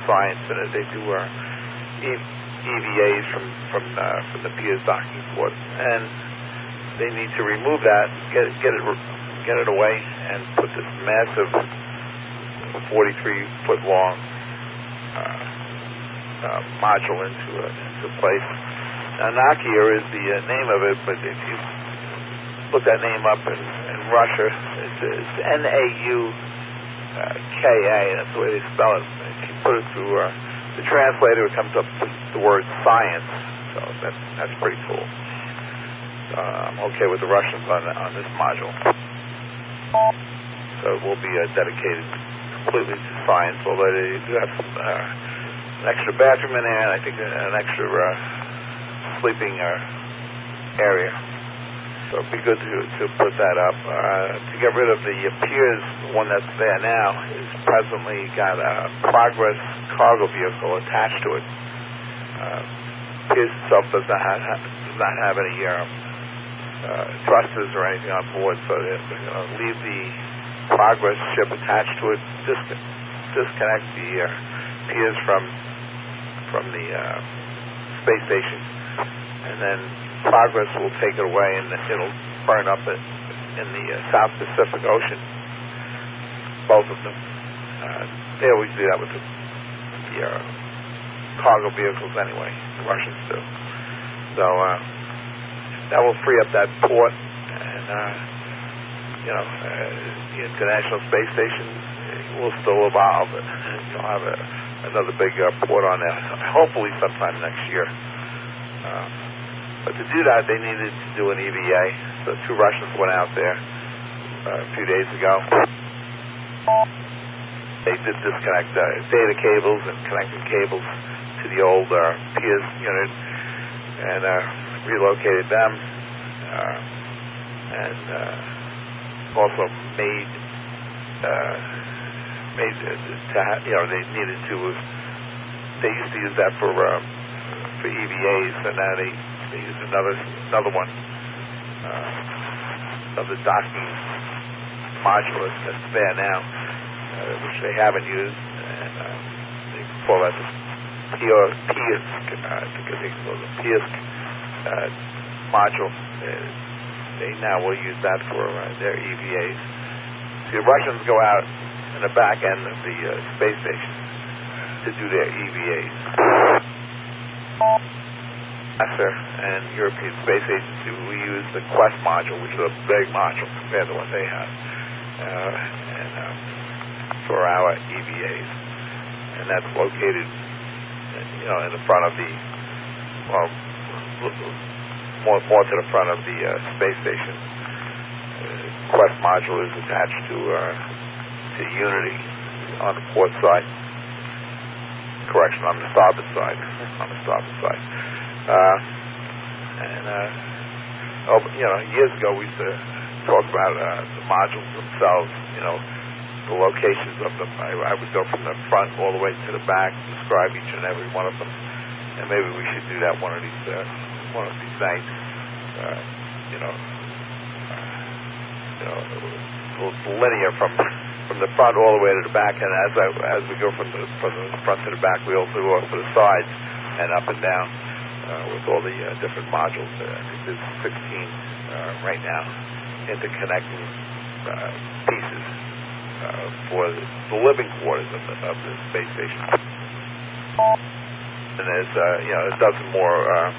science in it. They do EVAs from the Piers docking port, and they need to remove that, get it away, and put this massive 43-foot long module into place. Now, Nakia is the name of it, but if you look that name up in Russia, it's Nauka. That's the way they spell it. If you put it through the translator, it comes up with the word science. So that's pretty cool. I'm okay with the Russians on this module. So it will be dedicated completely to science, although they do have some, an extra bathroom in there, and I think an extra sleeping area. So it'd be good to put that up. To get rid of the Piers, one that's there now, is presently got a Progress cargo vehicle attached to it. Piers itself does not have any thrusters or anything on board, so they're going to leave the Progress ship attached to it, disconnect the Piers from the space station, and then Progress will take it away, and it'll burn up in the South Pacific Ocean. Both of them. They always do that with the cargo vehicles anyway. The Russians do. So that will free up that port, and the International Space Station will still evolve. You'll have another big port on there, hopefully sometime next year. But to do that, they needed to do an EVA. So 2 Russians went out there a few days ago. They did disconnect data cables and connecting cables to the old Piers unit and relocated them. And also made they needed to. They used to use that for EVAs, and now they use another one, another docking module that's there now, which they haven't used, and they call that the Piers, I think they call it the Piers module. They now will use that for their EVAs. The Russians go out in the back end of the space station to do their EVAs. NASA and European Space Agency, we use the Quest module, which is a big module compared to what they have, for our EVAs, and that's located, in the front of the, more to the front of the space station. Quest module is attached to Unity on the port side. Correction, on the starboard side. Years ago we used to talk about the modules themselves, the locations of them. I would go from the front all the way to the back, describe each and every one of them, and maybe we should do that one of these nights. Linear from the front all the way to the back, and as we go from the front to the back, we also go off to the sides and up and down with all the different modules. I think there's 16 right now interconnecting pieces for the living quarters of the space station. And there's a dozen more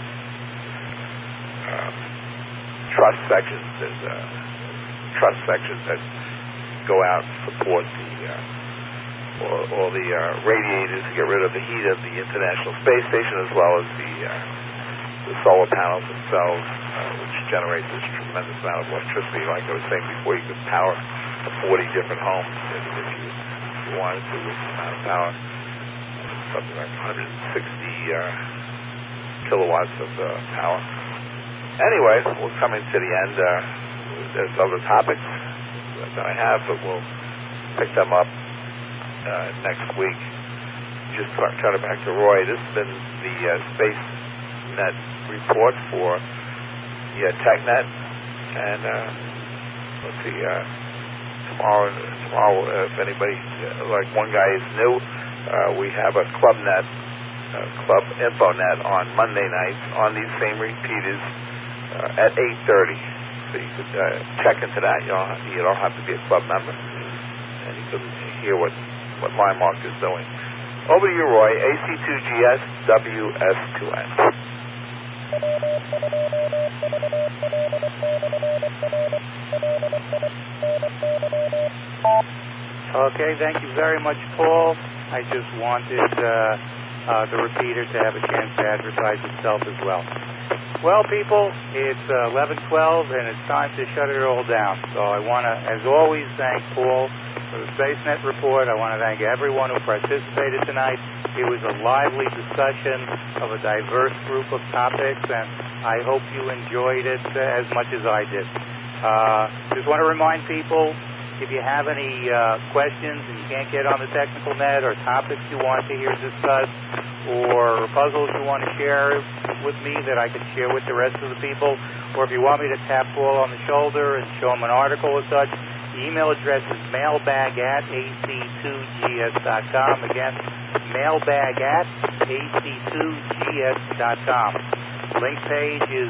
truss sections. There's truss sections that go out and support all the radiators to get rid of the heat of the International Space Station, as well as the solar panels themselves, which generate this tremendous amount of electricity. Like I was saying before, you could power 40 different homes if you wanted to with the amount of power. Something like 160 kilowatts of power. Anyway, we're coming to the end. There's other topics that I have, but we'll pick them up next week. Just turn it back to Roy. This has been the SpaceNet report for TechNet, and let's see. Tomorrow, if anybody, like one guy is new, We have a Club InfoNet on Monday nights on these same repeaters at 8:30. So you could check into that. You don't have to be a club member, and you can hear what Linemark is doing. Over to you, Roy. AC2GS WS2N. Okay, thank you very much, Paul. I just wanted the repeater to have a chance to advertise itself as well. Well, people, it's 11:12, and it's time to shut it all down. So I want to, as always, thank Paul for the SpaceNet report. I want to thank everyone who participated tonight. It was a lively discussion of a diverse group of topics, and I hope you enjoyed it as much as I did. Just want to remind people, if you have any questions and you can't get on the technical net, or topics you want to hear discussed, or puzzles you want to share with me that I can share with the rest of the people, or if you want me to tap Paul on the shoulder and show him an article or such, the email address is mailbag@ac2gs.com. Again, mailbag@ac2gs.com. Link page is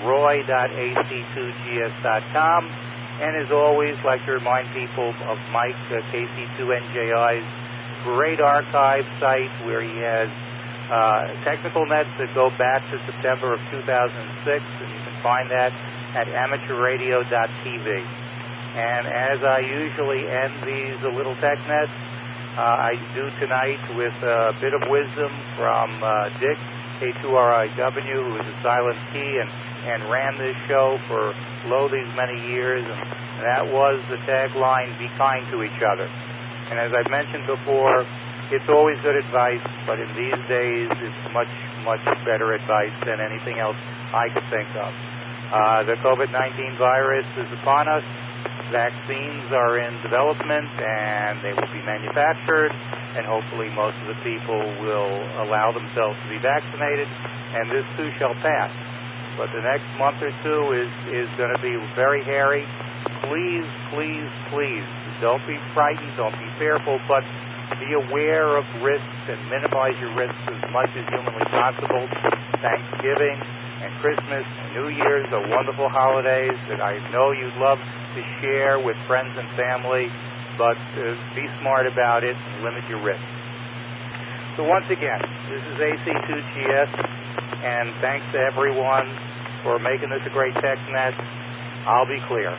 roy.ac2gs.com. And as always, I'd like to remind people of Mike, KC2NJI's great archive site where he has technical nets that go back to September of 2006, and you can find that at amateurradio.tv. And as I usually end these little tech nets, I do tonight with a bit of wisdom from Dick, K2RIW, who is a silent key and ran this show for these many years, and that was the tagline, "Be kind to each other." And as I've mentioned before, it's always good advice, but in these days, it's much, much better advice than anything else I could think of. The COVID-19 virus is upon us. Vaccines are in development, and they will be manufactured, and hopefully most of the people will allow themselves to be vaccinated, and this too shall pass. But the next month or two is going to be very hairy. Please, please, please, don't be frightened, don't be fearful, but be aware of risks and minimize your risks as much as humanly possible. Thanksgiving and Christmas and New Year's are wonderful holidays that I know you'd love to share with friends and family, but be smart about it and limit your risk. So once again, this is AC2GS, and thanks to everyone for making this a great tech net. I'll be clear.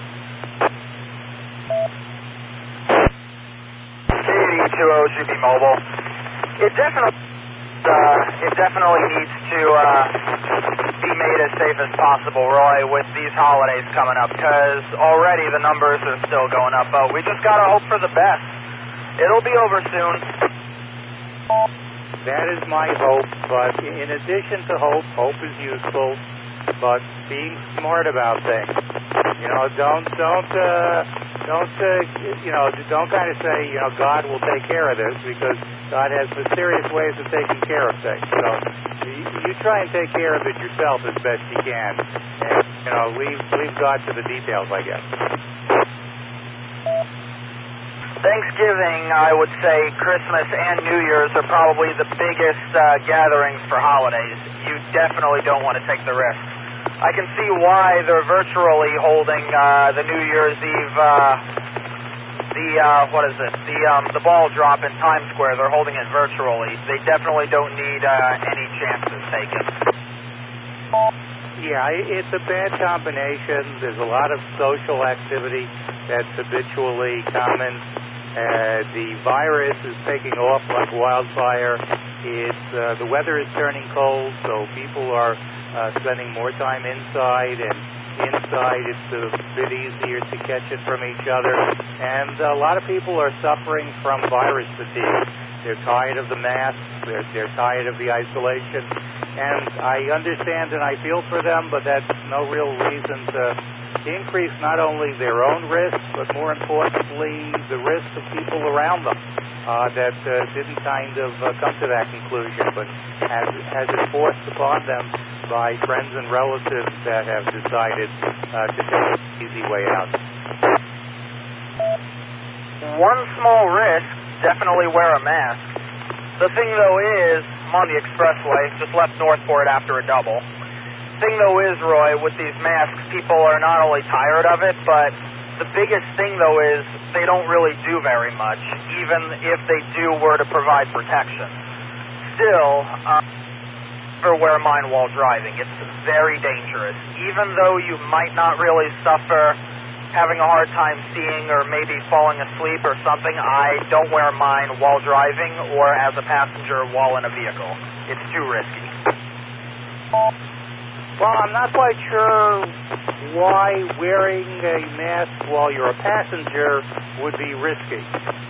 K8020 Mobile. It definitely needs to be made as safe as possible, Roy, with these holidays coming up, because already the numbers are still going up, but we just got to hope for the best. It'll be over soon. That is my hope, but in addition to hope is useful, but being smart about things. Don't kind of say, God will take care of this, because God has mysterious ways of taking care of things. So you try and take care of it yourself as best you can, and leave God to the details, I guess. Thanksgiving, I would say Christmas and New Year's are probably the biggest gatherings for holidays. You definitely don't want to take the risk. I can see why they're virtually holding the New Year's Eve, the ball drop in Times Square. They're holding it virtually. They definitely don't need any chances taken. Yeah, it's a bad combination. There's a lot of social activity that's habitually common. The virus is taking off like wildfire. The weather is turning cold, so people are spending more time inside, and inside it's a bit easier to catch it from each other. And a lot of people are suffering from virus fatigue. They're tired of the masks. They're tired of the isolation. And I understand and I feel for them, but that's no real reason to increase not only their own risk, but more importantly, the risk of people around them that didn't kind of come to that conclusion, but has it forced upon them by friends and relatives that have decided to take an easy way out. One small risk, definitely wear a mask. The thing, though, is, I'm on the expressway, just left Northport after a double. Thing, though, is, Roy, with these masks, people are not only tired of it, but the biggest thing, though, is they don't really do very much, even if they were to provide protection. Still, never wear mine while driving. It's very dangerous. Even though you might not really suffer having a hard time seeing or maybe falling asleep or something, I don't wear mine while driving or as a passenger while in a vehicle. It's too risky. Well, I'm not quite sure why wearing a mask while you're a passenger would be risky.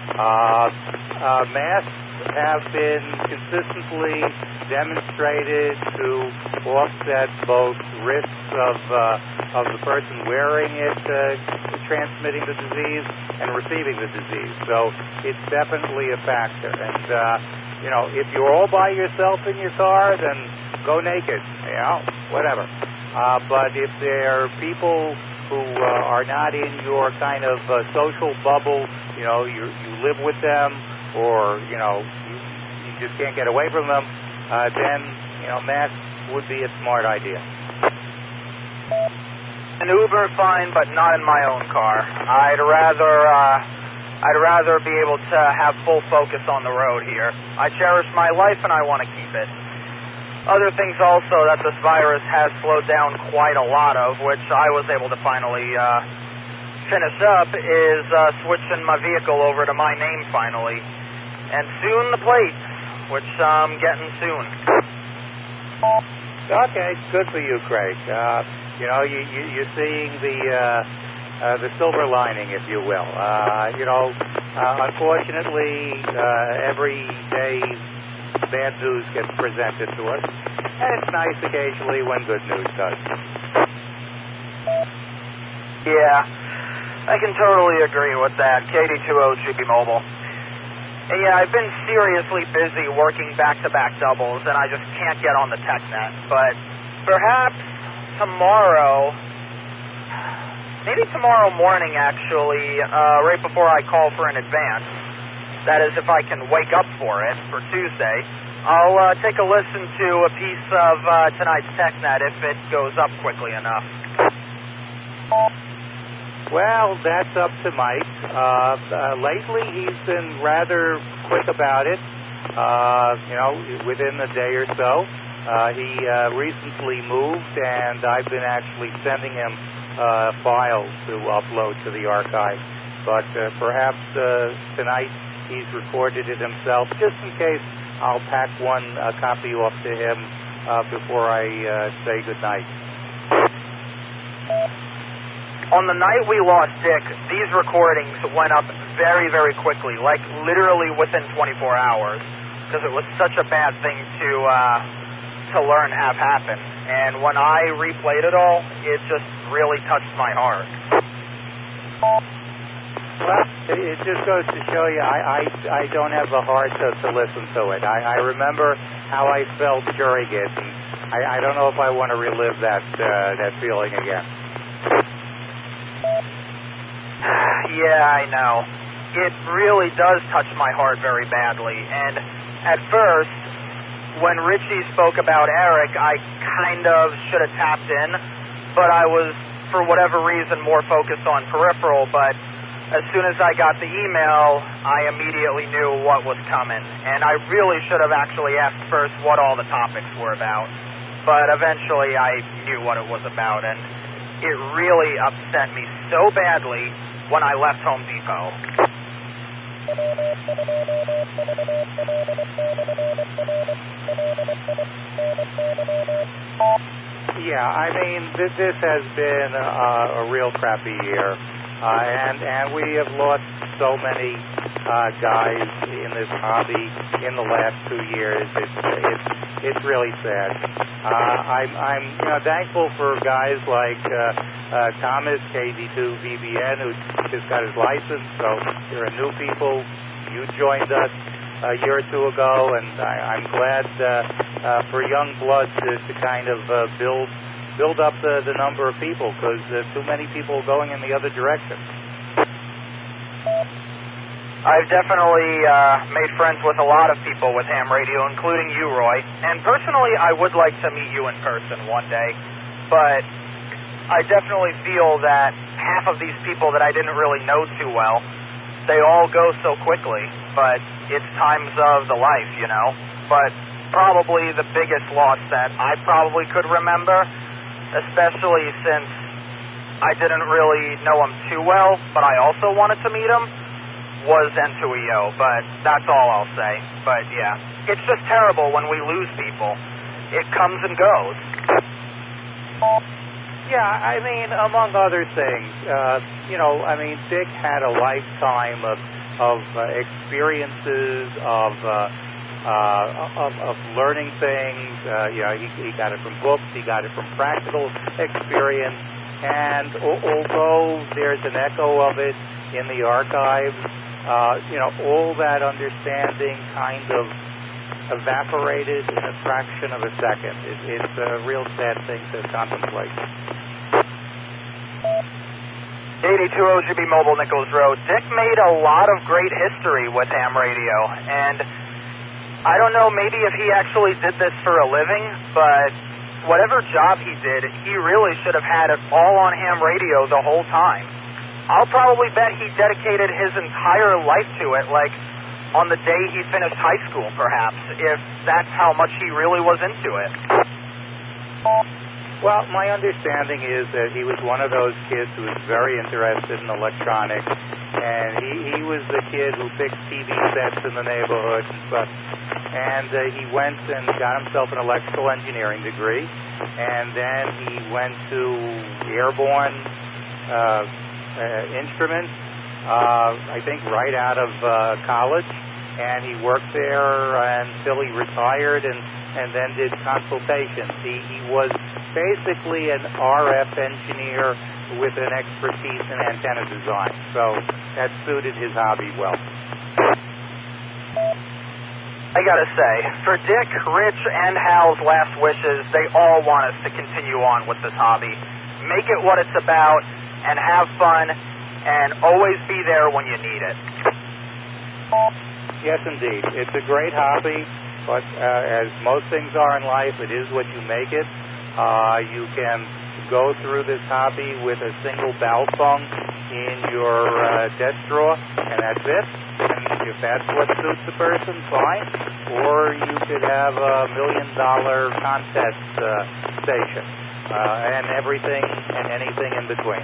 Masks have been consistently demonstrated to offset both risks of the person wearing it transmitting the disease and receiving the disease. So it's definitely a factor. And, if you're all by yourself in your car, then go naked, whatever. But if there are people who are not in your kind of social bubble, you live with them, or, you just can't get away from them, then, masks would be a smart idea. An Uber, fine, but not in my own car. I'd rather be able to have full focus on the road here. I cherish my life and I want to keep it. Other things also that this virus has slowed down quite a lot of, which I was able to finally finish up, is switching my vehicle over to my name finally. And soon the plates, which I'm getting soon. Okay, good for you, Craig. You're seeing the silver lining, if you will. Unfortunately, every day bad news gets presented to us, and it's nice occasionally when good news does. Yeah, I can totally agree with that. KD2O Mobile. And yeah, I've been seriously busy working back-to-back doubles, and I just can't get on the TechNet. But perhaps tomorrow, maybe tomorrow morning, actually, right before I call for an advance, that is, if I can wake up for it, for Tuesday, I'll take a listen to a piece of tonight's TechNet if it goes up quickly enough. Well, that's up to Mike. Lately, he's been rather quick about it, within a day or so. He recently moved, and I've been actually sending him files to upload to the archive. But perhaps tonight he's recorded it himself. Just in case, I'll pack one copy off to him before I say goodnight. On the night we lost Dick, these recordings went up very, very quickly, like literally within 24 hours, because it was such a bad thing to learn have happen. And when I replayed it all, it just really touched my heart. Well, it just goes to show you I don't have the heart to listen to it. I remember how I felt during it, and I don't know if I want to relive that feeling again. Yeah, I know. It really does touch my heart very badly. And at first, when Richie spoke about Eric, I kind of should have tapped in, but I was, for whatever reason, more focused on peripheral. But as soon as I got the email, I immediately knew what was coming. And I really should have actually asked first what all the topics were about. But eventually I knew what it was about, and it really upset me so badly when I left Home Depot. Yeah, I mean, this has been a real crappy year, and we have lost so many guys in this hobby in the last 2 years. It's really sad. I'm thankful for guys like Thomas, KD2VBN, who just got his license. So there are new people. You joined us a year or two ago, and I'm glad for young blood to kind of build up the number of people, because there's too many people going in the other direction. I've definitely made friends with a lot of people with ham radio, including you, Roy. And personally, I would like to meet you in person one day. But I definitely feel that half of these people that I didn't really know too well, they all go so quickly. But it's times of the life, you know. But probably the biggest loss that I probably could remember, especially since I didn't really know him too well, but I also wanted to meet him, was N2EO, but that's all I'll say. But yeah, it's just terrible when we lose people. It comes and goes. Yeah, I mean, among other things, Dick had a lifetime of experiences, of learning things. He got it from books, he got it from practical experience, and although there's an echo of it in the archives, all that understanding kind of evaporated in a fraction of a second. It's a real sad thing to contemplate. 82 OGB Mobile, Nichols Road. Dick made a lot of great history with ham radio, and I don't know maybe if he actually did this for a living, but whatever job he did, he really should have had it all on ham radio the whole time. I'll probably bet he dedicated his entire life to it, like on the day he finished high school, perhaps, if that's how much he really was into it. Well, my understanding is that he was one of those kids who was very interested in electronics, and he was the kid who fixed TV sets in the neighborhood and such. And he went and got himself an electrical engineering degree, and then he went to Airborne Instruments, I think right out of college, and he worked there until he retired and then did consultations. He was basically an RF engineer with an expertise in antenna design, so that suited his hobby well. I gotta say, for Dick, Rich, and Hal's last wishes, they all want us to continue on with this hobby. Make it what it's about, and have fun, and always be there when you need it. Yes, indeed. It's a great hobby, but as most things are in life, it is what you make it. You can go through this hobby with a single Baofeng in your desk drawer, and that's it. And if that's what suits the person, fine. Or you could have $1 million contest station, and everything and anything in between.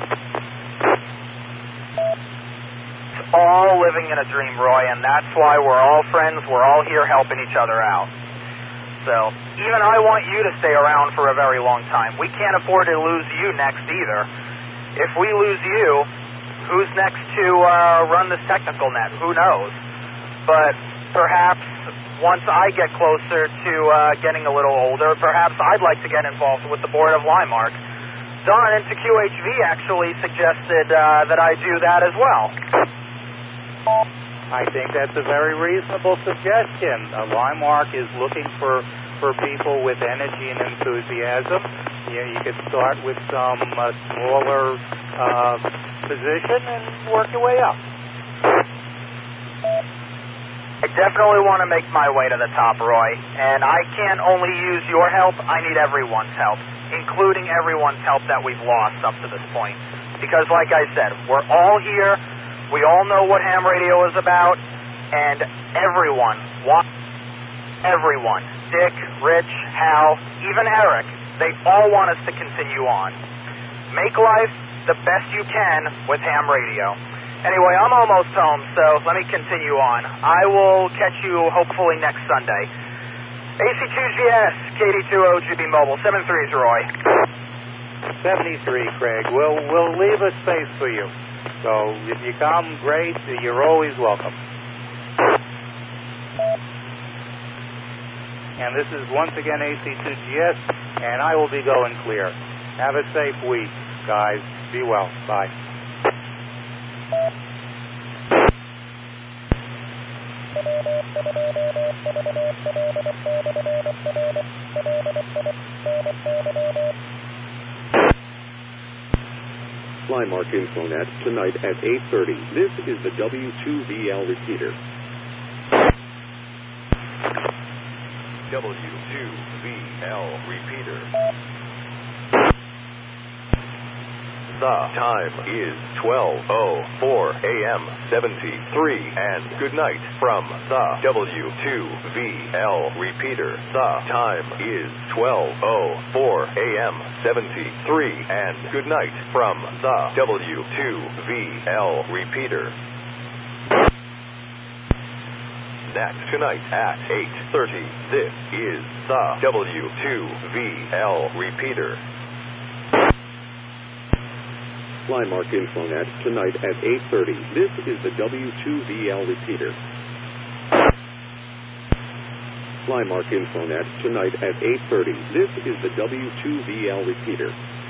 It's all living in a dream, Roy, and that's why we're all friends. We're all here helping each other out. So, even I want you to stay around for a very long time. We can't afford to lose you next either. If we lose you, who's next to run this technical net? Who knows? But perhaps once I get closer to getting a little older, perhaps I'd like to get involved with the board of Limark. Don into QHV actually suggested that I do that as well. I think that's a very reasonable suggestion. Limark is looking for people with energy and enthusiasm. You could start with some smaller position and work your way up. I definitely want to make my way to the top, Roy. And I can't only use your help, I need everyone's help, including everyone's help that we've lost up to this point. Because like I said, we're all here. We all know what ham radio is about, and everyone, Dick, Rich, Hal, even Eric, they all want us to continue on. Make life the best you can with ham radio. Anyway, I'm almost home, so let me continue on. I will catch you hopefully next Sunday. AC2GS, KD2OGB Mobile, 73's Roy. 73, Craig. We'll leave a space for you. So if you come, great. You're always welcome. And this is once again AC2GS, and I will be going clear. Have a safe week, guys. Be well. Bye. Fly mark Infonet tonight at 8:30. This is the W2VL repeater. W2VL repeater. The time is 12:04 a.m. 73 and good night from the W2VL repeater. The time is 12:04 a.m. 73 and good night from the W2VL repeater. Next tonight at 8:30, this is the W2VL repeater. Fly mark Infonet tonight at 8:30. This is the W2VL repeater. Fly mark Infonet tonight at 8:30. This is the W2VL repeater.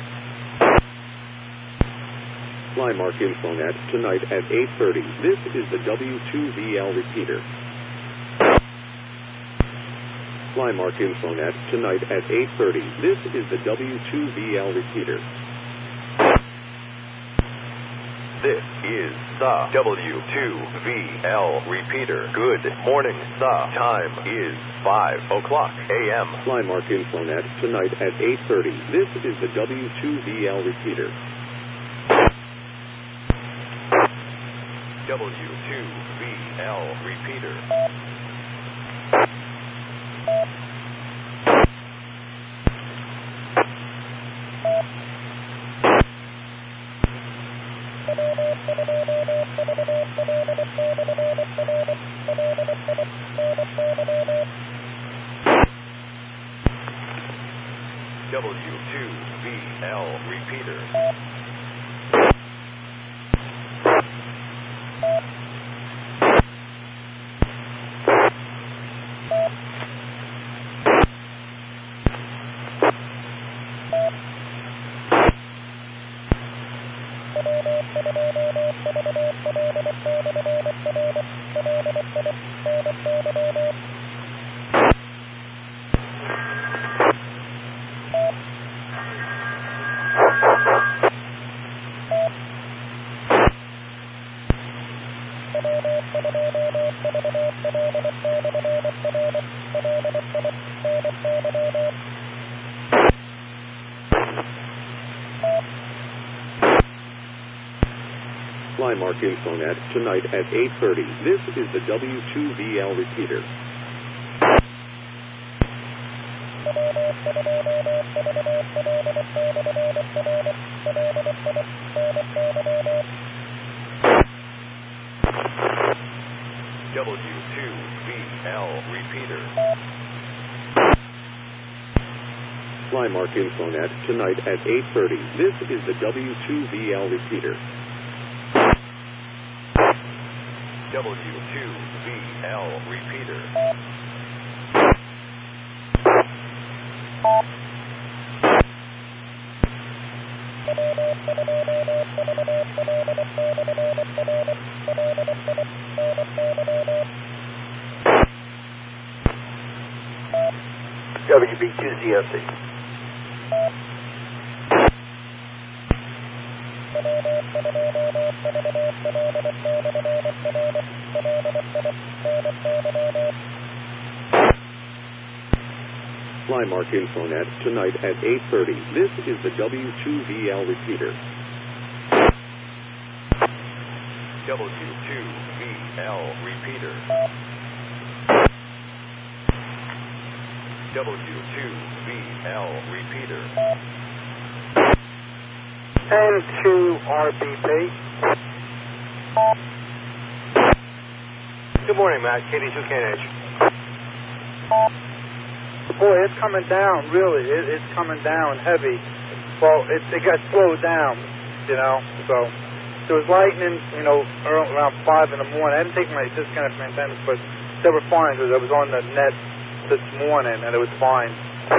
Fly mark Infonet tonight at 8:30. This is the W2VL repeater. Fly mark Infonet tonight at 8:30. This is the W2VL repeater. This is the W2VL repeater. Good morning. The time is 5:00 a.m. Fly mark Infonet tonight at 8:30. This is the W2VL repeater. W2VL repeater. W2VL repeater. Fly mark Infonet tonight at 8:30. This is the W2VL repeater. W2VL repeater. Fly mark Infonet tonight at 8:30. This is the W2VL repeater. W2VL repeater. WB2ZSE. Fly mark Infonet tonight at 8:30. This is the W2VL repeater. W2VL repeater. W2VL repeater. N2RBP. Good morning, Matt. KD2KNH. Boy, it's coming down, really. It's coming down heavy. Well, it got slowed down, so there was lightning, around 5 in the morning. I didn't take my disconnect from antennas, but they were fine because I was on the net this morning, and it was fine.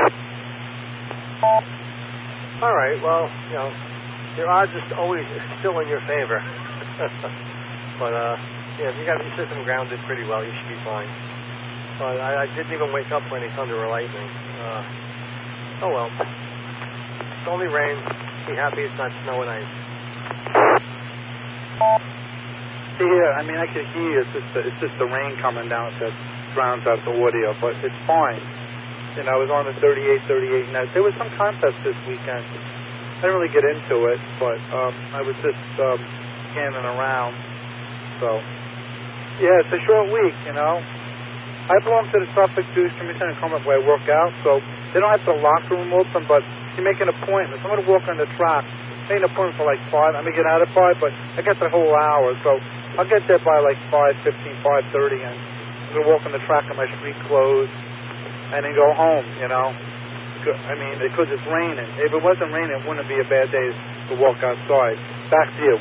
All right, well, your odds are always still in your favor. But, if you got your system grounded pretty well, you should be fine. But I didn't even wake up for any thunder or lightning. Oh well. It's only rain. Be happy it's not snow and ice. Yeah, I mean, I could hear it's just the rain coming down that drowns out the audio, but it's fine. You know, I was on the 38, and there was some contest this weekend. I didn't really get into it, but I was just scanning around. So, yeah, it's a short week, you know. I belong to the Suffolk Jewish Commission and Commonwealth where I work out, so they don't have the locker room open, but you make an appointment. So I'm going to walk on the track. Made an appointment for like 5. I'm going to get out at 5, but I got the whole hour, so I'll get there by like 5:15, 5:30, and I'm going to walk on the track in my street clothes and then go home, you know. I mean, because it's raining. If it wasn't raining, it wouldn't be a bad day to walk outside. Back to you.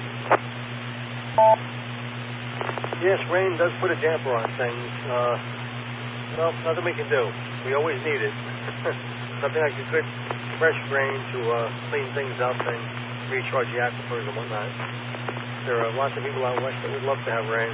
Yes, rain does put a damper on things. Well, nothing we can do. We always need it. Something like a good fresh rain to clean things up and recharge the aquifers and whatnot. There are lots of people out west that would love to have rain.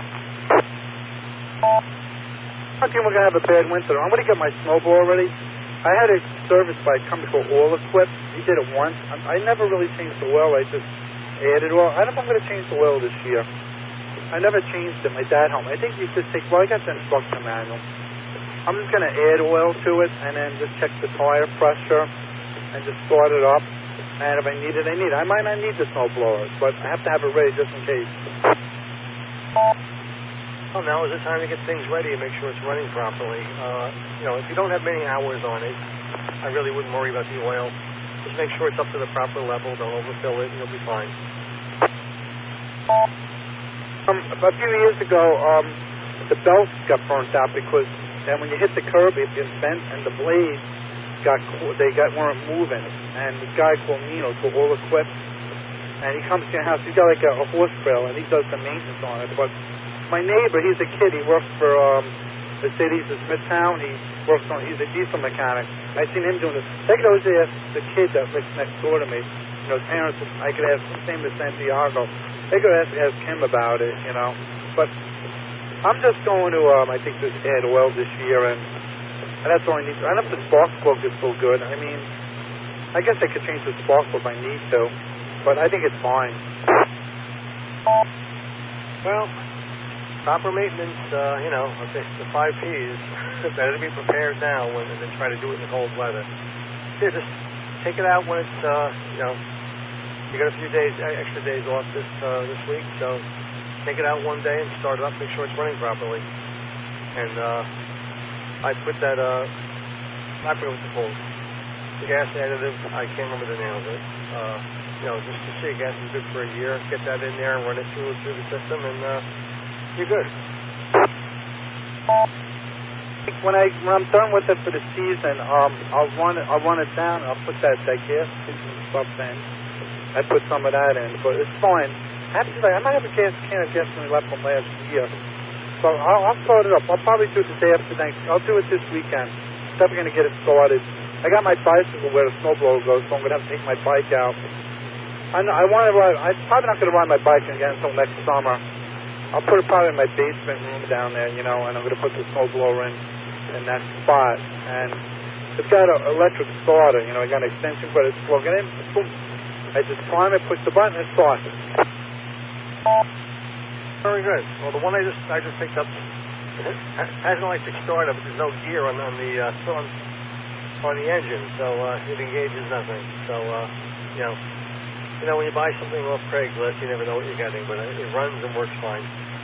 I think we're going to have a bad winter. I'm going to get my snowball ready. I had it serviced by a company called Oil Equip. He did it once. I never really changed the oil. I just added oil. I don't know if I'm going to change the oil this year. I never changed it. My dad helped me. I think you just take, well, I got the instruction manual. I'm just going to add oil to it and then just check the tire pressure and just start it up. And if I need it, I need it. I might not need the snowblower, but I have to have it ready just in case. Well, now is the time to get things ready and make sure it's running properly. You know, if you don't have many hours on it, I really wouldn't worry about the oil. Just make sure it's up to the proper level. Don't overfill it, and you'll be fine. A few years ago, the belts got burnt out because then when you hit the curb, it gets bent, and the blades weren't moving. And this guy called Nino, called Oil Equip, and he comes to your house. He's got like a horse trailer, and he does the maintenance on it. But my neighbor, he's a kid. He works for the cities of Smithtown. He's a diesel mechanic. I seen him doing this. I could always ask the kid that lives next door to me. You know, his parents. I could ask the same as Santiago. They could ask him about it. You know, but I'm just going to I think just add oil this year, and that's all I need. I don't know if the spark plug is still good. I mean, I guess I could change the spark plug if I need to, but I think it's fine. Well, proper maintenance, you know, the 5 Ps. Better to be prepared now than try to do it in the cold weather. Yeah, just take it out when it's, you know, you got a few days, extra days off this week, so take it out one day and start it up, make sure it's running properly. And I put that, I forget what it's called. The gas additive, I can't remember the name of it. You know, just to see gas is good for a year. Get that in there and run it through the system, and you're good. When I'm done with it for the season, I'll run it down. And I'll put that gas stuff in. I put some of that in, but it's fine. Actually, I might have a can of gasoline left from last year, so I'll start it up. I'll probably do it the day after next. I'll do it this weekend. I'm definitely going to get it started. I got my bicycle where the snowblower goes, so I'm going to have to take my bike out. I want to ride. I'm probably not going to ride my bike again until next summer. I'll put it probably in my basement room down there, you know, and I'm going to put the snowblower in that spot. And it's got an electric starter, you know. I got an extension cord. It's plugging in. Boom. I just climb it, push the button, and start it. Very good. Well, the one I just picked up has an electric starter, but there's no gear on the engine, so it engages nothing. So you know, when you buy something off Craigslist, you never know what you're getting, but it runs and works fine.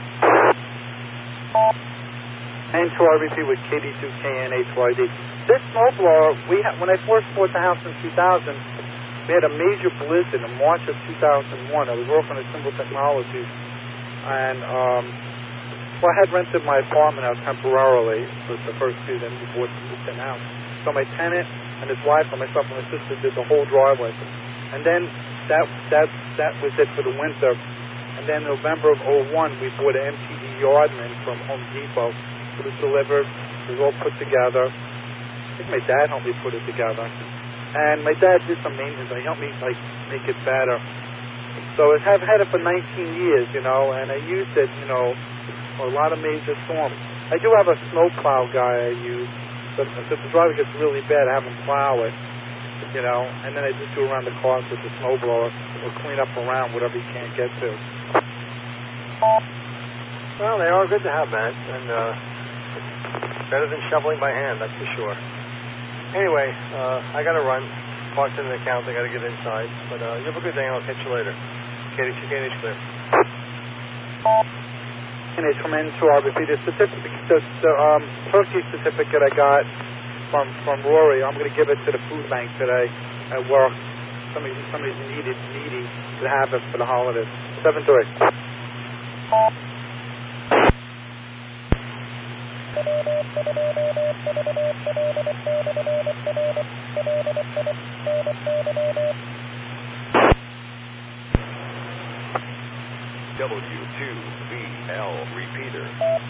And to repeat with KD2KNHYD. This snowblower, when I first bought the house in 2000, we had a major blizzard in March of 2001. I was working at Symbol Technologies, and I had rented my apartment out temporarily. It was the first few that we bought the house. So my tenant and his wife and myself and my sister did the whole driveway. And then that was it for the winter. And then November of 2001, we bought an MTD Yardman from Home Depot. It was delivered. It was all put together. I think my dad helped me put it together. And my dad did some maintenance. He helped me make it better. So I've had it for 19 years, you know, and I used it, you know, for a lot of major storms. I do have a snowplow guy I use. But if the driver gets really bad, I have him plow it. you know, and then I just do around the cars with the snowblower or clean up around whatever you can't get to. Well, they are good to have, Matt, and better than shoveling by hand, that's for sure. Anyway, I got to run. Parked in an account, I got to get inside. But you have a good day, and I'll catch you later. KDH clear. And it's from N2RBP. The certificate, the turkey certificate I got from Rory, I'm going to give it to the food bank today at work. Somebody's needy to have it for the holidays. 7-3. W2VL repeater.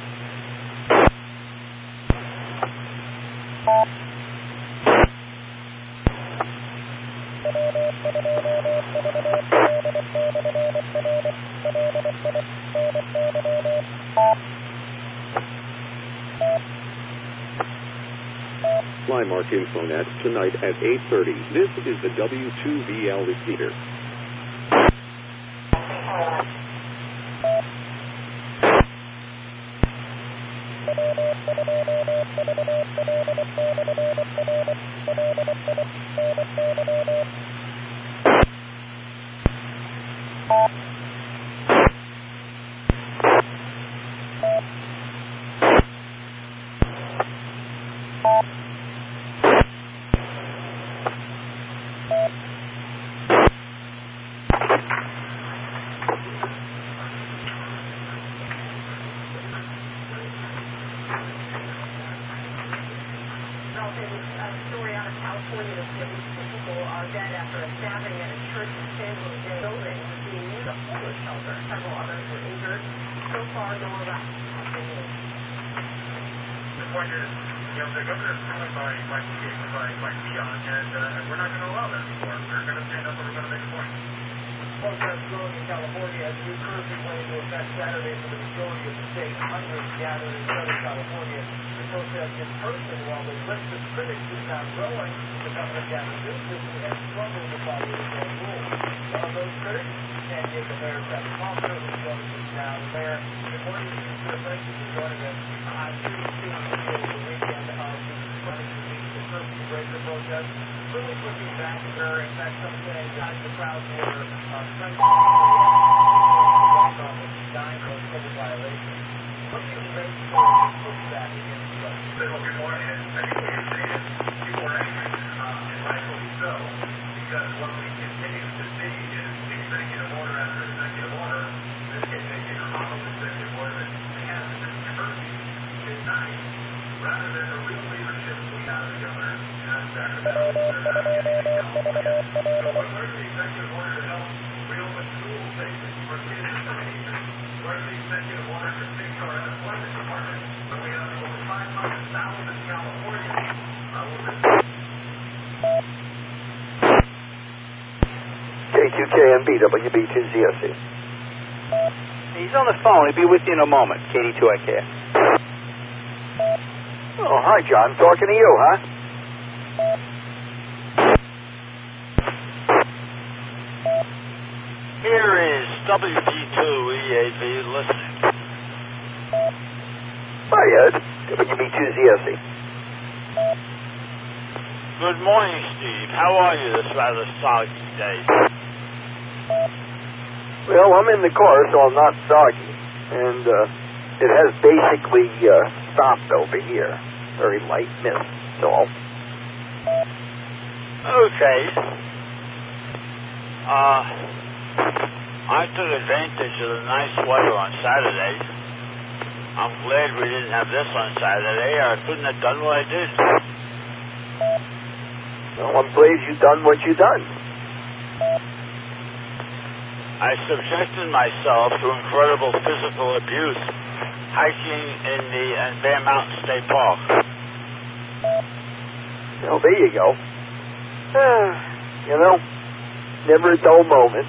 Flymark Infonet tonight at 8:30. This is the W2VL repeater. K2KMB, WB2ZSE. He's on the phone. He'll be with you in a moment. KD2IKF. Oh, hi, John. Talking to you, huh? Here is WB2EAV listening. Hi, Ed. WB2ZSE. Good morning, Steve. How are you this rather soggy day? Well, I'm in the car, so I'm not soggy. And it has basically stopped over here. Very light mist, so. Okay. I took advantage of the nice weather on Saturday. I'm glad we didn't have this on Saturday. I couldn't have done what I did. Well, I'm glad you done what you done. I subjected myself to incredible physical abuse hiking in the Bear Mountain State Park. Well, there you go. You know, never a dull moment.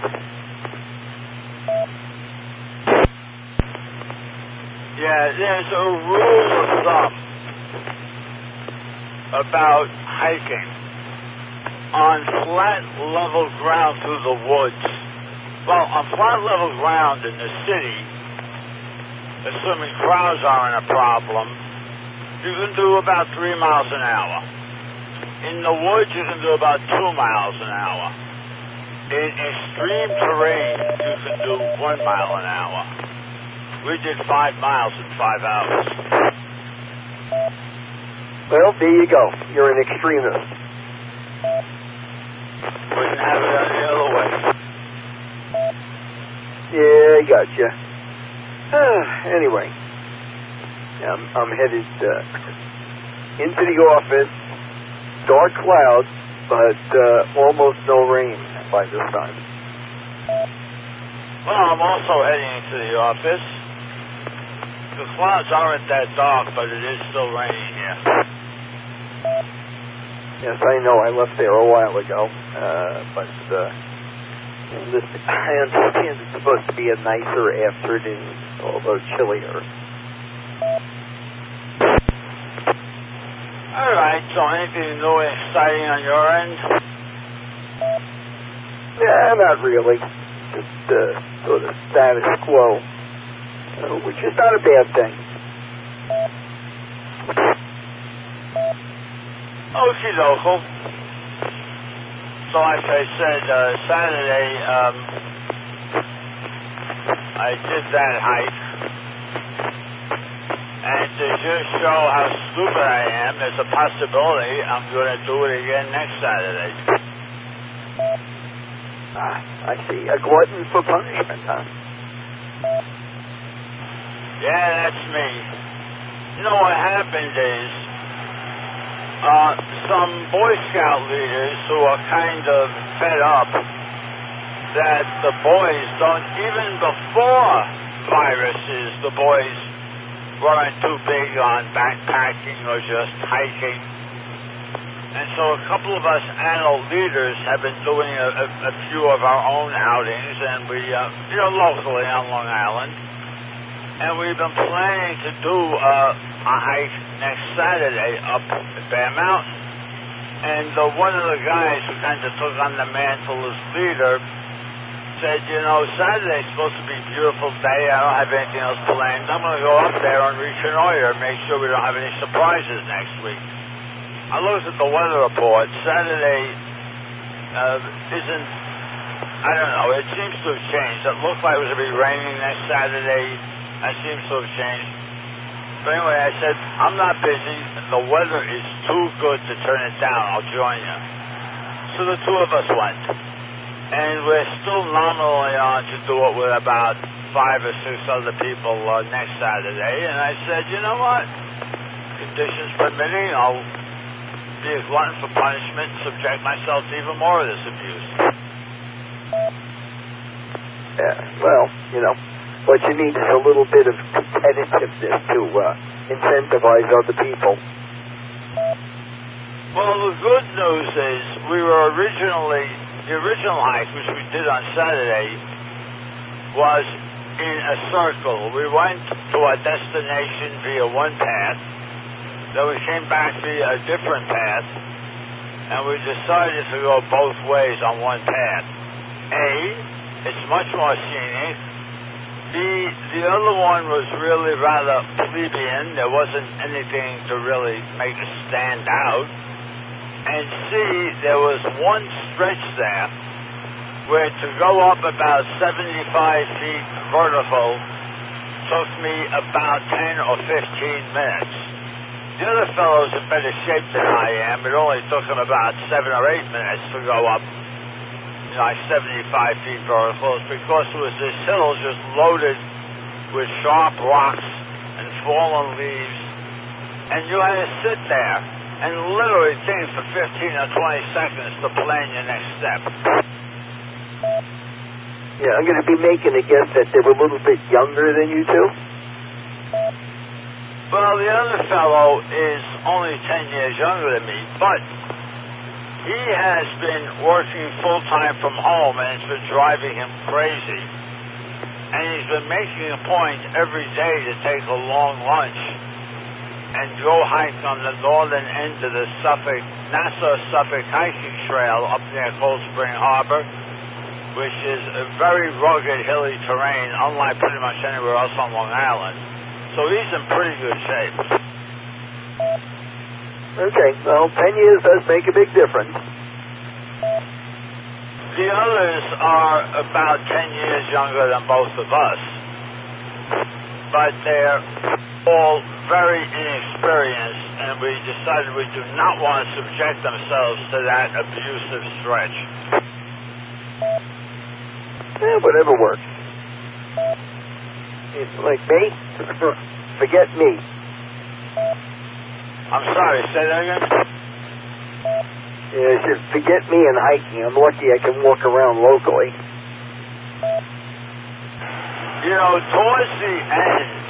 Yeah, there's a rule of thumb about hiking. on flat, level ground through the woods. Well, on flat, level ground in the city, assuming crowds aren't a problem, you can do about 3 miles an hour. In the woods, you can do about 2 miles an hour. In extreme terrain, you can do 1 mile an hour. We did 5 miles in 5 hours. Well, there you go. You're an extremist. Wouldn't have it any other way. Yeah, I gotcha. Anyway, I'm headed into the office. Dark clouds, but almost no rain by this time. Well, I'm also heading into the office. The clouds aren't that dark, but it is still raining here. Yes, I know. I left there a while ago, but I understand it's supposed to be a nicer afternoon, although chillier. All right, so anything new and exciting on your end? Yeah, not really. Just sort of status quo, which is not a bad thing. Okie dokie. So like I said, Saturday, I did that hike. And to just show how stupid I am, there's a possibility I'm going to do it again next Saturday. I see. A glutton for punishment, huh? Yeah, that's me. You know what happened is, some Boy Scout leaders who are kind of fed up that the boys don't, even before viruses, the boys weren't too big on backpacking or just hiking. And so a couple of us adult leaders have been doing a few of our own outings, and we, locally on Long Island. And we've been planning to do a hike next Saturday up Bear Mountain. And one of the guys who kind of took on the mantle as leader said, Saturday's supposed to be a beautiful day. I don't have anything else planned. I'm going to go up there and reconnoiter, make sure we don't have any surprises next week. I looked at the weather report. Saturday isn't, I don't know, it seems to have changed. It looked like it was going to be raining next Saturday. That seems to have changed. But anyway, I said, I'm not busy. The weather is too good to turn it down. I'll join you. So the two of us went. And we're still nominally on to do it with about 5 or 6 other people next Saturday. And I said, you know what? Conditions permitting, I'll be a glutton for punishment and subject myself to even more of this abuse. Yeah, well, what you need is a little bit of competitiveness to incentivize other people. Well, the good news is the original hike, which we did on Saturday, was in a circle. We went to our destination via one path, then we came back via a different path, and we decided to go both ways on one path. A, it's much more scenic. B, the other one was really rather plebeian. There wasn't anything to really make it stand out. And C, there was one stretch there where to go up about 75 feet vertical took me about 10 or 15 minutes. The other fellow's in better shape than I am. It only took him about 7 or 8 minutes to go up 75 feet vertical, because it was this hill just loaded with sharp rocks and fallen leaves, and you had to sit there and literally think for 15 or 20 seconds to plan your next step. Yeah, I'm going to be making a guess that they were a little bit younger than you two. Well, the other fellow is only 10 years younger than me, but he has been working full-time from home, and it's been driving him crazy. And he's been making a point every day to take a long lunch. and go hike on the northern end of the Nassau-Suffolk hiking trail up near Cold Spring Harbor, which is a very rugged, hilly terrain, unlike pretty much anywhere else on Long Island. So he's in pretty good shape. Okay, well, 10 years does make a big difference. The others are about 10 years younger than both of us, but they're all very inexperienced, and we decided we do not want to subject themselves to that abusive stretch. Whatever works. It's like me, forget me. I'm sorry, say that again? Yeah, just forget me and hiking. I'm lucky I can walk around locally. You know, towards the end,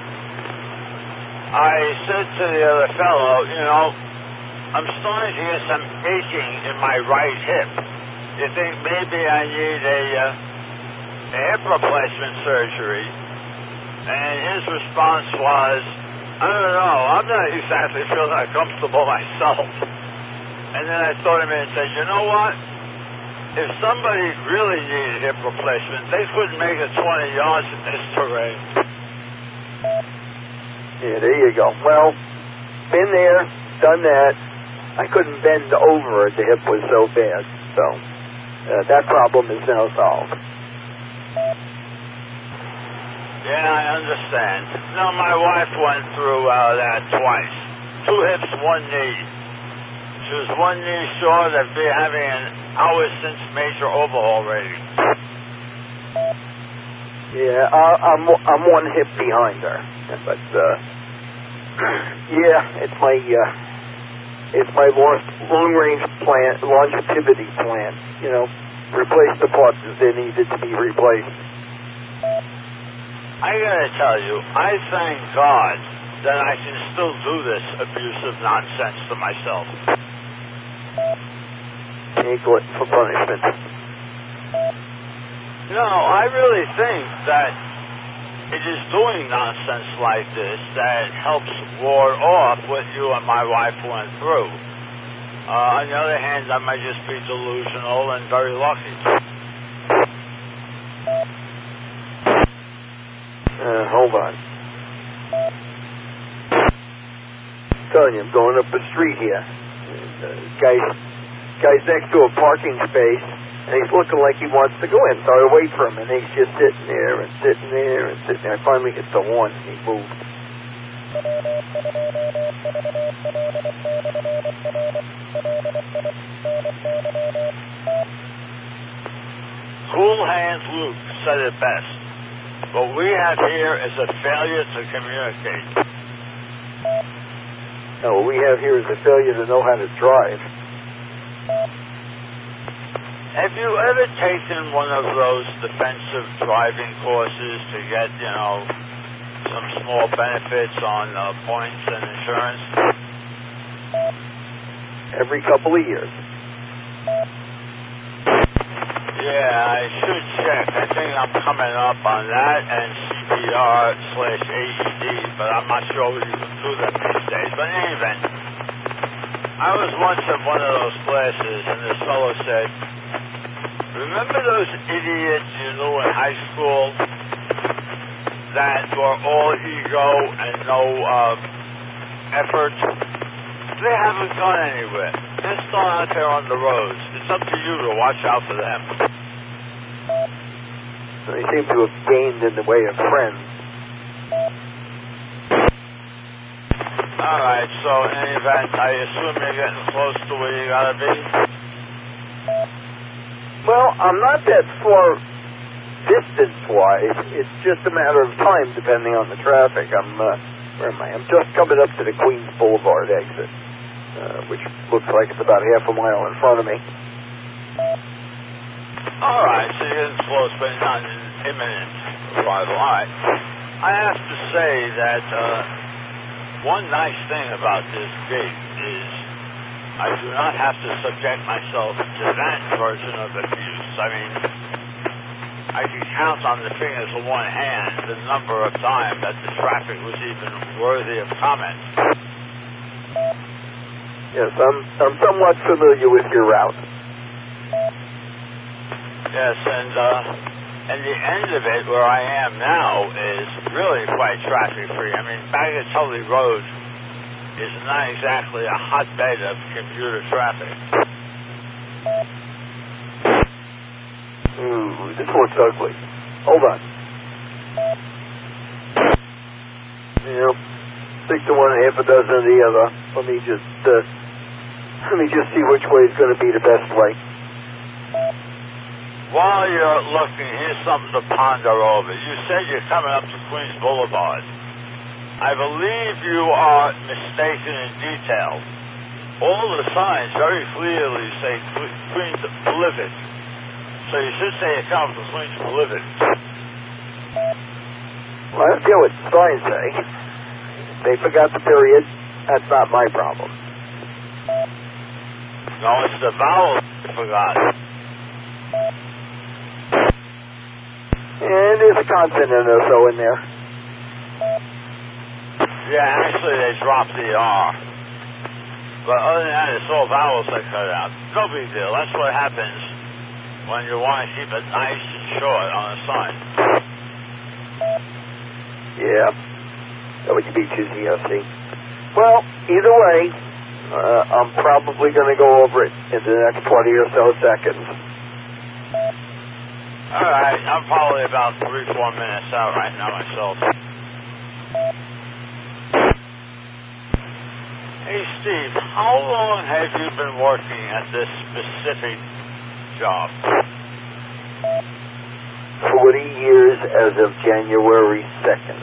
I said to the other fellow, you know, I'm starting to get some aching in my right hip. You think maybe I need a hip replacement surgery? And his response was, I don't know, I'm not exactly feeling that comfortable myself. And then I thought of it and said, you know what? If somebody really needed hip replacement, they couldn't make it 20 yards in this terrain. Yeah, there you go. Well, been there, done that. I couldn't bend over. The hip was so bad. So that problem is now solved. Yeah, I understand. No, my wife went through that twice. 2 hips, 1 knee. She was 1 knee short of having an hour since major overhaul rating. Yeah, I'm 1 hip behind her, but yeah, it's my long range plan, longevity plan. You know, replace the parts as they needed to be replaced. I gotta tell you, I thank God that I can still do this abusive nonsense to myself. Ain't glutton for punishment. No, I really think that it is doing nonsense like this that helps ward off what you and my wife went through. On the other hand, I might just be delusional and very lucky. Hold on. I'm telling you, I'm going up the street here. Guy's next to a parking space, and he's looking like he wants to go in. So I wait for him, and he's just sitting there and sitting there and sitting there. I finally hit the horn, and he moved. Cool Hand Luke said it best. What we have here is a failure to communicate. No, what we have here is a failure to know how to drive. Have you ever taken one of those defensive driving courses to get, you know, some small benefits on points and insurance? Every couple of years. Yeah, I should check. I think I'm coming up on that and CPR/AED, but I'm not sure we can do them these days. But in any event, I was once at one of those classes, and this fellow said, remember those idiots you knew in high school that were all ego and no effort? They haven't gone anywhere. They're still out there on the roads. It's up to you to watch out for them. They seem to have gained in the way of friends. All right, so in any event, I assume you're getting close to where you gotta be? Well, I'm not that far distance-wise. It's just a matter of time, depending on the traffic. Where am I? I'm just coming up to the Queens Boulevard exit, which looks like it's about half a mile in front of me. All right, so you're getting close, but not an imminent arrival. All right. I have to say that one nice thing about this gig is I do not have to subject myself to that version of abuse. I mean, I could count on the fingers of one hand the number of times that the traffic was even worthy of comment. Yes, I'm somewhat familiar with your route. Yes, and the end of it, where I am now, is really quite traffic-free. I mean, Bagatelle Road is not exactly a hotbed of commuter traffic. Ooh, this looks ugly. Hold on. Yep. 6 to 1, half a dozen of the other. Let me just see which way is going to be the best way. While you're looking, here's something to ponder over. You said you're coming up to Queens Boulevard. I believe you are mistaken in detail. All the signs very clearly say Queens Boulevard. So you should say you're coming from Queens Boulevard. Well, I don't care what the signs say. They forgot the period. That's not my problem. No, it's the vowel they forgot. And there's a consonant or so in there. Yeah, actually they dropped the R. But other than that, it's all vowels they cut out. No big deal. That's what happens when you want to keep it nice and short on a sign. Yeah. WB2ZLC. Well, either way, I'm probably going to go over it in the next 20 or so seconds. All right, I'm probably about 3-4 minutes out right now myself. Hey, Steve, how long have you been working at this specific job? 40 years as of January 2nd.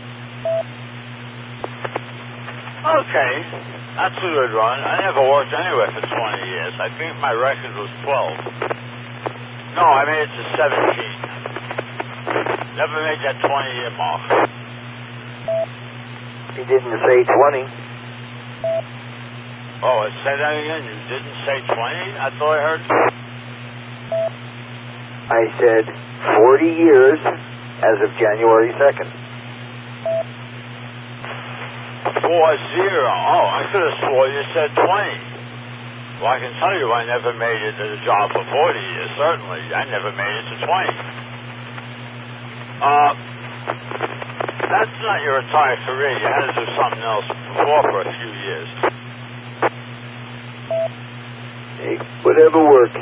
Okay, that's a good run. I never worked anywhere for 20 years. I think my record was 12. No, I made it to 17. Never made that 20-year mark. You didn't say 20. Oh, say that again? You didn't say 20? I thought I heard. I said 40 years as of January 2nd. 40. Oh, I could have swore you said 20. Well, I can tell you I never made it to the job for 40 years, certainly. I never made it to 20. That's not your entire career. You had to do something else before for a few years. Hey, whatever works.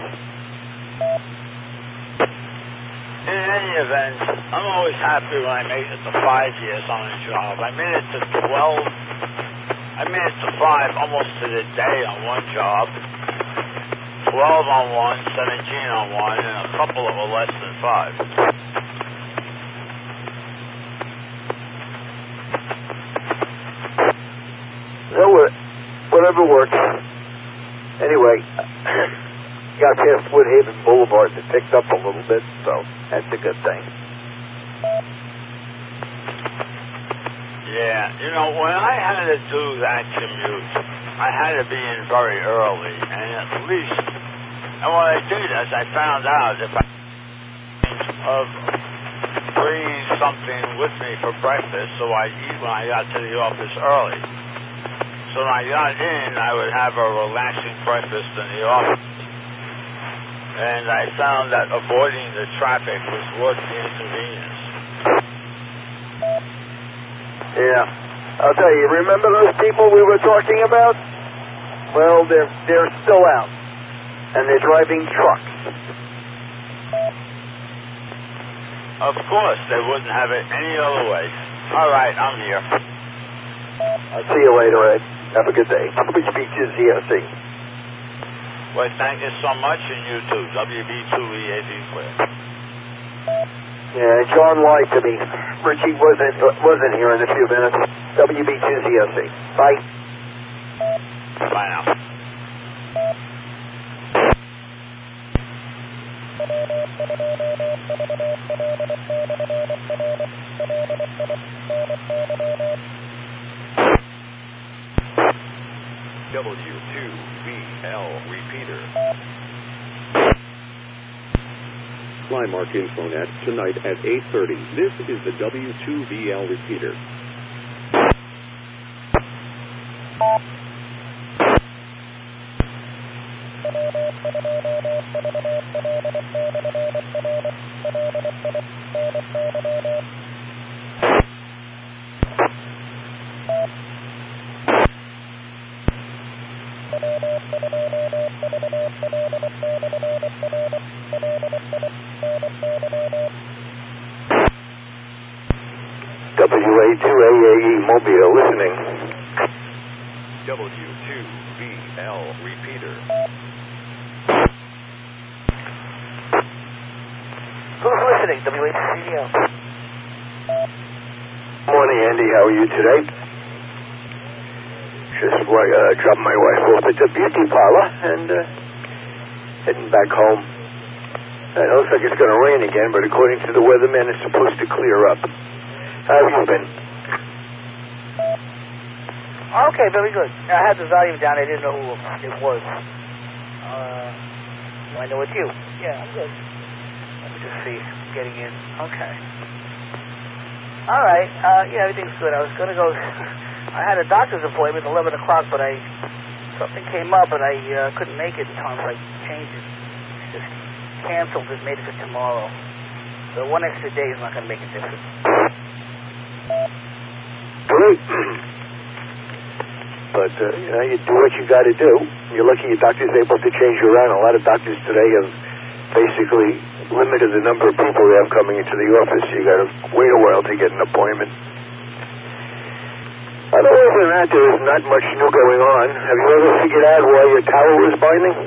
In any event, I'm always happy when I make it to 5 years on a job. I made it to 12. I made it to 5 almost to the day on one job. 12 on one, 17 on one, and a couple that were less than 5. No, whatever works. Anyway, got past Woodhaven Boulevard and it picked up a little bit, so that's a good thing. Yeah, you know, when I had to do that commute, I had to be in very early, and at least, and what I did is I found out if I bring something with me for breakfast, so I'd eat when I got to the office early. So when I got in, I would have a relaxing breakfast in the office. And I found that avoiding the traffic was worth the inconvenience. Yeah. I'll tell you, remember those people we were talking about? Well, they're still out. And they're driving trucks. Of course, they wouldn't have it any other way. All right, I'm here. I'll see you later, Ed. Have a good day. WB2ZLC. Well, thank you so much, and you too. WB2EAD Clear. Yeah, John lied to me. Richie wasn't here in a few minutes. WB2ZLC. Bye. Bye now. W2VL repeater. Flymark Infonet tonight at 8:30. This is the W2VL repeater. WA2AAE Mobile listening. W2VL repeater. Who's listening? WA2CDL. Morning, Andy. How are you today? Just dropped my wife off at the beauty parlor and heading back home. It looks like it's going to rain again, but according to the weatherman, it's supposed to clear up. How have you been? Okay, very good. I had the volume down. I didn't know who it was. I know it's you. Yeah, I'm good. Let me just see. Getting in. Okay. All right. Yeah, everything's good. I was going to go. I had a doctor's appointment at 11 o'clock, but something came up, and I couldn't make it in time, so I changed it. Just canceled it, made it for tomorrow. So one extra day is not going to make a difference. Great. But, you do what you got to do. You're lucky your doctor's able to change you around. A lot of doctors today have basically limited the number of people they have coming into the office. You got to wait a while to get an appointment. Otherwise than that, there is not much new going on. Have you ever figured out why your tower was binding?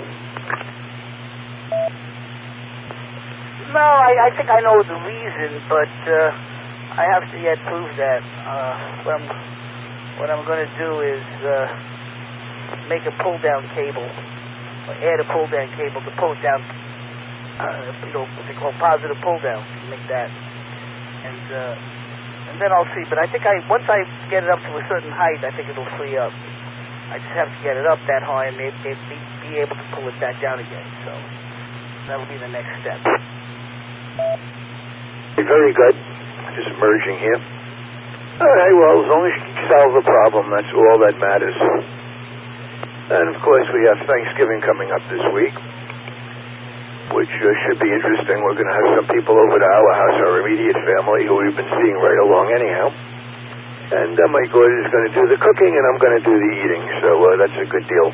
No, I think I know the reason, but I have to yet prove that. What I'm going to do is make a pull-down cable, or add a pull-down cable to pull it down, what they call positive pull-down, make that. And then I'll see. But I think once I get it up to a certain height, I think it'll free up. I just have to get it up that high and be able to pull it back down again. So that'll be the next step. Very good. Just merging here. All right, well, as long as you can solve the problem, that's all that matters. And, of course, we have Thanksgiving coming up this week, which should be interesting. We're going to have some people over to our house, our immediate family, who we've been seeing right along anyhow. And my daughter is going to do the cooking, and I'm going to do the eating, so that's a good deal.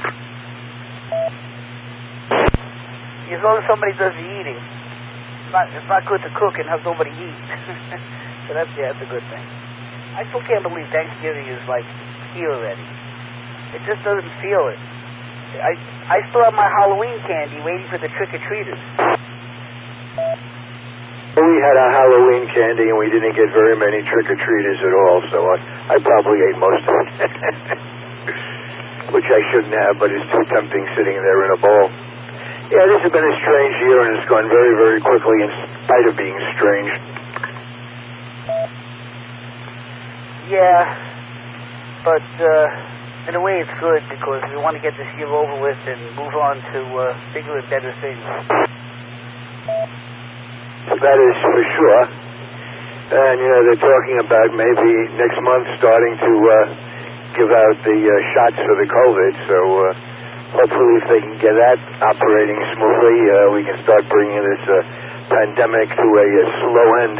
As long as somebody does the eating. It's not good to cook and have nobody eat. So that's a good thing. I still can't believe Thanksgiving is like here already. It just doesn't feel it. I still have my Halloween candy waiting for the trick-or-treaters. We had our Halloween candy and we didn't get very many trick-or-treaters at all, so I probably ate most of it. Which I shouldn't have, but it's too tempting sitting there in a bowl. Yeah, this has been a strange year and it's gone very, very quickly in spite of being strange. Yeah, but in a way it's good because we want to get this year over with and move on to bigger and better things. That is for sure. And, they're talking about maybe next month starting to give out the shots for the COVID, so hopefully if they can get that operating smoothly, we can start bringing this pandemic to a slow end.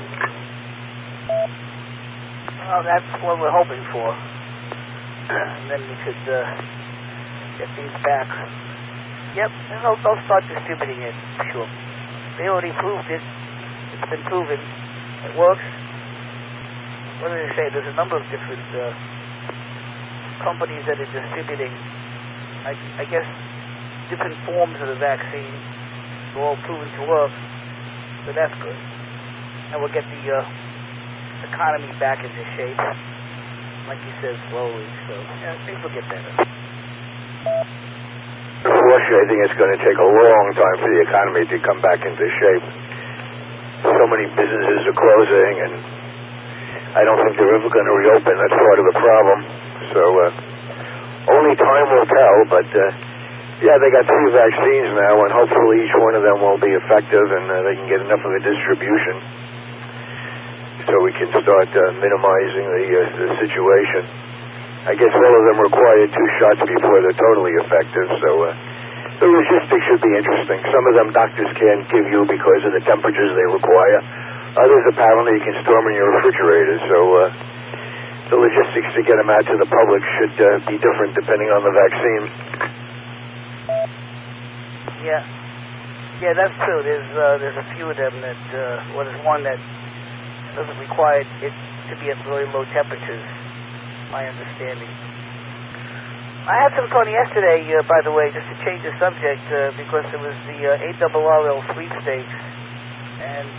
Well, that's what we're hoping for. And then we could get things back. Yep, and they'll start distributing it, sure. They already proved it. It's been proven. It works. What did they say? There's a number of different companies that are distributing, I guess, different forms of the vaccine. They're all proven to work. So that's good. And we'll get the economy back into shape, like you said, slowly. So things will get better. Unfortunately, I think it's going to take a long time for the economy to come back into shape. So many businesses are closing, and I don't think they're ever going to reopen. That's part of the problem. So only time will tell, but Yeah, they got 3 vaccines now, and hopefully each one of them will be effective, and they can get enough of a distribution so we can start minimizing the situation. I guess all of them require 2 shots before they're totally effective, so the logistics should be interesting. Some of them doctors can't give you because of the temperatures they require. Others, apparently, you can store them in your refrigerator, so the logistics to get them out to the public should be different depending on the vaccine. Yeah, that's true. There's a few of them that, there's one that doesn't require it to be at very low temperatures, my understanding. I had some fun yesterday, by the way, just to change the subject, because it was the ARRL sweepstakes, and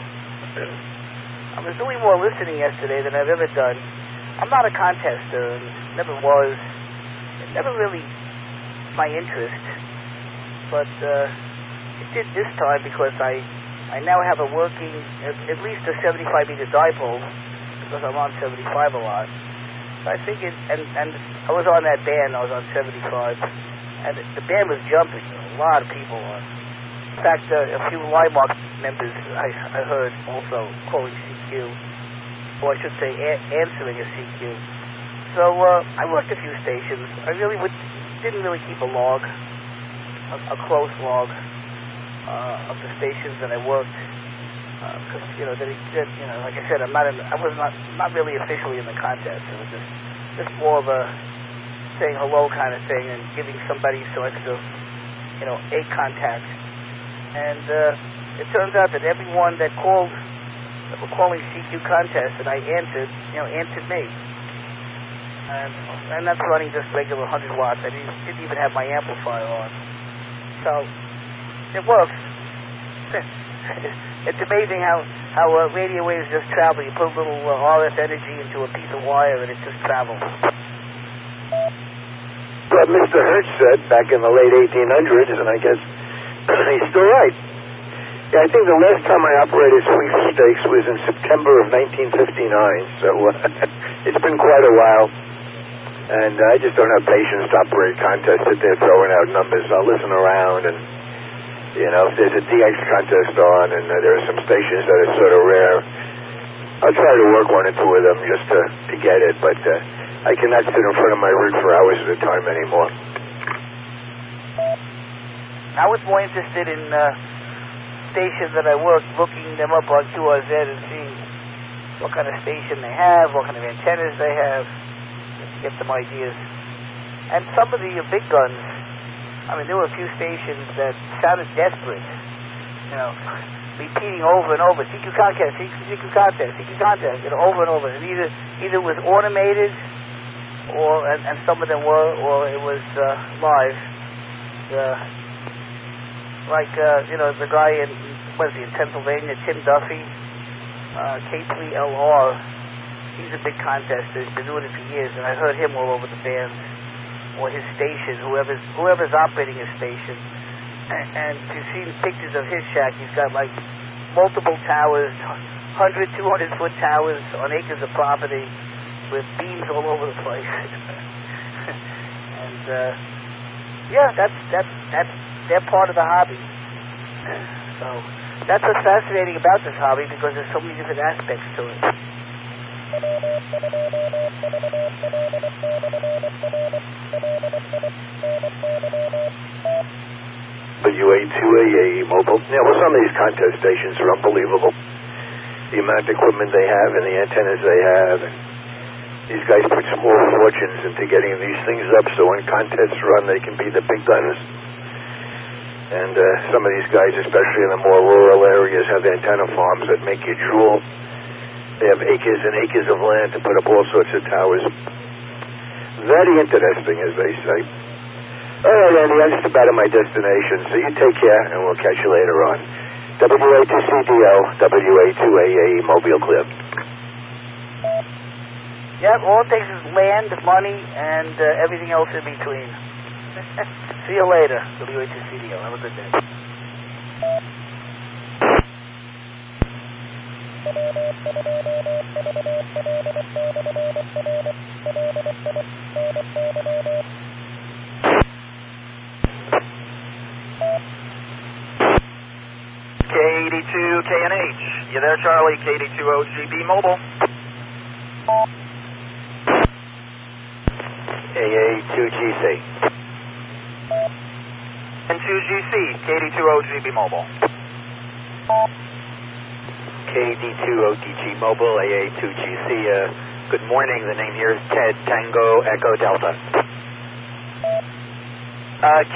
I was doing more listening yesterday than I've ever done. I'm not a contester, and never was. It never really my interest. But it did this time because I now have a working, at least a 75-meter dipole, because I'm on 75 a lot. So I figured, and I was on that band, I was on 75, and the band was jumping, a lot of people on. In fact, a few Limark members I heard also calling CQ, or I should say answering a CQ. So I worked a few stations. I really didn't really keep a log. A close log of the stations that I worked, because like I said, I was not really officially in the contest. It was just more of a saying hello kind of thing and giving somebody some extra, 8 contacts. And it turns out that everyone that were calling CQ contest that I answered, answered me. And that's running just regular 100 watts. I didn't even have my amplifier on. So it works. It's amazing how radio waves just travel. You put a little RF energy into a piece of wire and it just travels. What Mr. Hertz said back in the late 1800s, and I guess he's still right. Yeah, I think the last time I operated sweepstakes was in September of 1959, so it's been quite a while. And I just don't have patience to operate contests that they're throwing out numbers. I'll listen around, and, if there's a DX contest on and there are some stations that are sort of rare, I'll try to work 1 or 2 of them just to get it, but I cannot sit in front of my rig for hours at a time anymore. I was more interested in stations that I worked, looking them up on QRZ and seeing what kind of station they have, what kind of antennas they have, get some ideas. And some of the big guns, there were a few stations that sounded desperate, repeating over and over, CQ contest, CQ contest, CQ contest, over and over. And either it was automated, and some of them were, or it was live. The guy in Pennsylvania, Tim Duffy, K3LR. He's a big contester. He's been doing it for years, and I heard him all over the band or his station, whoever's operating his station. And to see the pictures of his shack, he's got like multiple towers, 100, 200-foot towers on acres of property with beams all over the place. And they're part of the hobby. So that's what's fascinating about this hobby, because there's so many different aspects to it. WA2AAE mobile. Yeah, well, some of these contest stations are unbelievable. The amount of equipment they have and the antennas they have. And these guys put small fortunes into getting these things up so when contests run, they can be the big guns. And some of these guys, especially in the more rural areas, have antenna farms that make you drool. They have acres and acres of land to put up all sorts of towers. Very interesting, as they say. All right, Andy, I'm just about at my destination, so you take care, and we'll catch you later on. WA2CDO, WA2AAE, Mobile Clear. Yep, all it takes is land, money, and everything else in between. See you later, WA2CDO. Have a good day. KD2KNH. You there, Charlie? KD2OGB Mobile. AA2GC. And 2GC, KD2OGB Mobile. KD2ODG Mobile, AA2GC. Good morning. The name here is Ted Tango Echo Delta.